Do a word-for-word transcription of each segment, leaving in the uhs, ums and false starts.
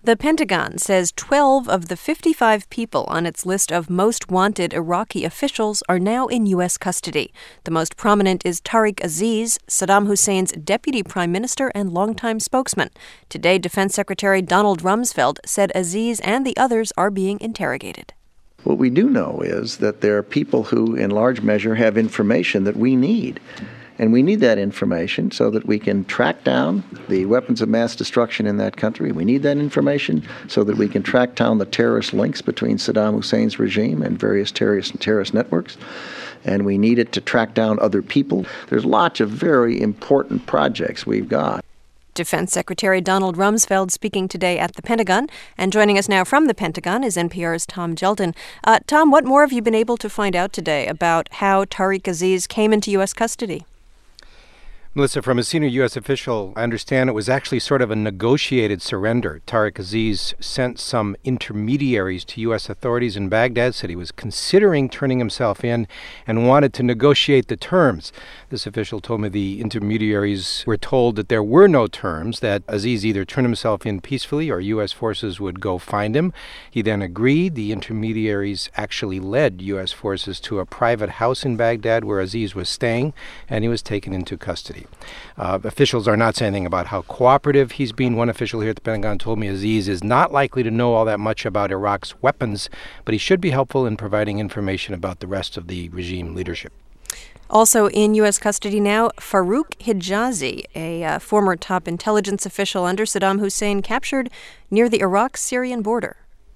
The Pentagon says twelve of the fifty-five people on its list of most wanted Iraqi officials are now in U S custody. The most prominent is Tariq Aziz, Saddam Hussein's deputy prime minister and longtime spokesman. Today, Defense Secretary Donald Rumsfeld said Aziz and the others are being interrogated. What we do know is that there are people who, in large measure, have information that we need. And we need that information so that we can track down the weapons of mass destruction in that country. We need that information so that we can track down the terrorist links between Saddam Hussein's regime and various terrorist and terrorist networks. And we need it to track down other people. There's lots of very important projects we've got. Defense Secretary Donald Rumsfeld speaking today at the Pentagon. And joining us now from the Pentagon is N P R's Tom Gjelten. Uh, Tom, what more have you been able to find out today about how Tariq Aziz came into U S custody? Melissa, from a senior U S official, I understand it was actually sort of a negotiated surrender. Tariq Aziz sent some intermediaries to U S authorities in Baghdad, said he was considering turning himself in and wanted to negotiate the terms. This official told me the intermediaries were told that there were no terms, that Aziz either turn himself in peacefully or U S forces would go find him. He then agreed. The intermediaries actually led U S forces to a private house in Baghdad where Aziz was staying, and he was taken into custody. Uh, officials are not saying anything about how cooperative he's been. One official here at the Pentagon told me Aziz is not likely to know all that much about Iraq's weapons, but he should be helpful in providing information about the rest of the regime leadership. Also in U S custody now, Farouk Hijazi, a uh, former top intelligence official under Saddam Hussein, captured near the Iraq-Syrian border.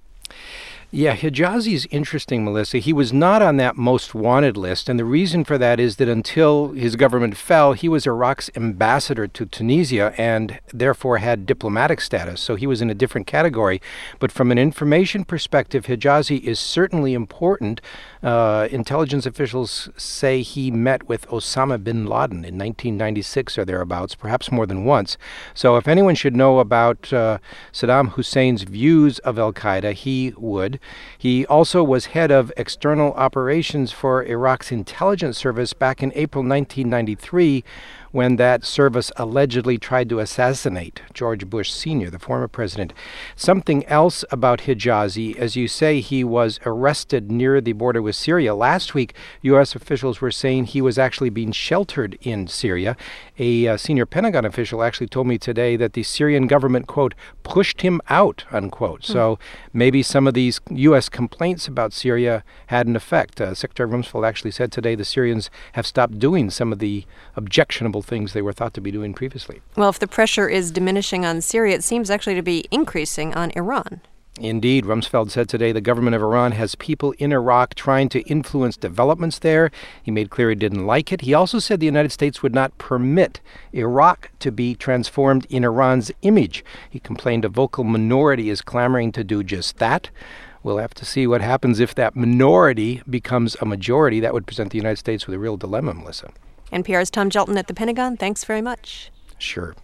Yeah, Hijazi's interesting, Melissa. He was not on that most wanted list, and the reason for that is that until his government fell, he was Iraq's ambassador to Tunisia and therefore had diplomatic status, so he was in a different category. But from an information perspective, Hijazi is certainly important. Uh, intelligence officials say he met with Osama bin Laden in nineteen ninety-six or thereabouts, perhaps more than once. So if anyone should know about uh, Saddam Hussein's views of al-Qaeda, he would. He also was head of external operations for Iraq's intelligence service back in April nineteen ninety-three, when that service allegedly tried to assassinate George Bush Senior, the former president. Something else about Hijazi, as you say, he was arrested near the border with Syria. Last week, U S officials were saying he was actually being sheltered in Syria. A uh, senior Pentagon official actually told me today that the Syrian government, quote, pushed him out, unquote. Mm. So maybe some of these U S complaints about Syria had an effect. Uh, Secretary Rumsfeld actually said today the Syrians have stopped doing some of the objectionable things they were thought to be doing previously. Well, if the pressure is diminishing on Syria, it seems actually to be increasing on Iran. Indeed, Rumsfeld said today the government of Iran has people in Iraq trying to influence developments there. He made clear he didn't like it. He also said the United States would not permit Iraq to be transformed in Iran's image. He complained a vocal minority is clamoring to do just that. We'll have to see what happens if that minority becomes a majority. That would present the United States with a real dilemma, Melissa. N P R's Tom Gjelten at the Pentagon. Thanks very much. Sure.